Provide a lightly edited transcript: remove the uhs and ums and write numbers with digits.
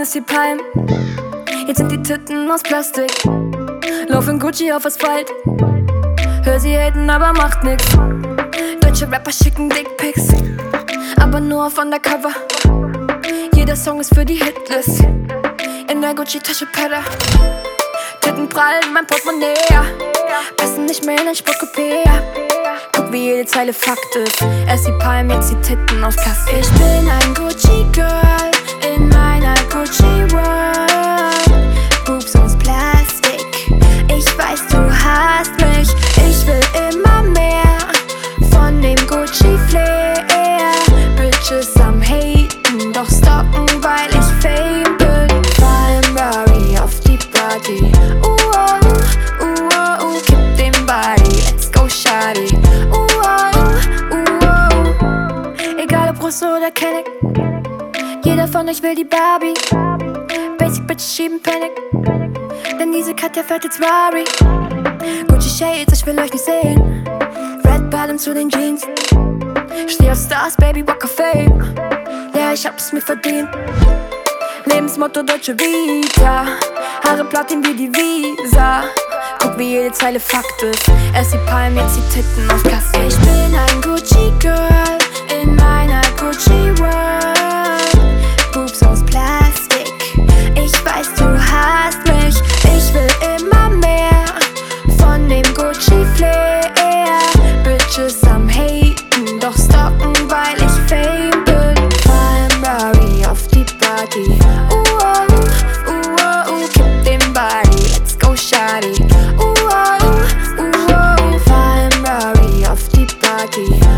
erst die Palmen, jetzt sind die Titten aus Plastik. Lauf in Gucci auf Asphalt, hör sie haten, aber macht nix. Deutsche Rapper schicken Dickpics, aber nur auf Undercover. Jeder Song ist für die Hitlist, in der Gucci-Tasche Pedder. Titten prallen, mein Portemonnaie, passen nicht mehr in ein Sportcoupé. Guck, wie jede Zeile Fakt ist. Erst die Palmen, jetzt die Titten aus Plastik. Ich bin ein Gucci-Girl in meiner Gucci-World. Boobs aus Plastik, ich weiß, du hasst mich. Ich will immer mehr von dem Gucci-Flair. Bitches am Haten, doch stalken, weil ich Fame bin. Fahr im Rari auf die Party. Kipp den Body, let's go shawty. Egal ob Russe oder Kenneck, jeder von euch will die Barbie. Basic Bitches schieben Panic, denn diese Katja fährt jetzt Rari. Gucci Shades, ich will euch nicht sehen. Red Bottom zu den Jeans. Steh auf Stars, Baby, Bock auf Fame. Ja, ich hab es mir verdient. Lebensmotto Deutsche Vita, Haare Platin wie die Visa. Guck, wie jede Zeile Fakt ist. Erst die Palmen, jetzt die Titten aus Plastik. Ich bin ein Gucci-Girl in meiner Gucci-World. Boobs aus Plastik, ich weiß, du hasst mich. Ich will immer mehr von dem Gucci-Flair. Bitches am Haten, doch stalken, weil ich Fame bin. Fahr im Rari auf die Party. Kipp den Body, let's go shawty. Fahr im Rari auf die Party.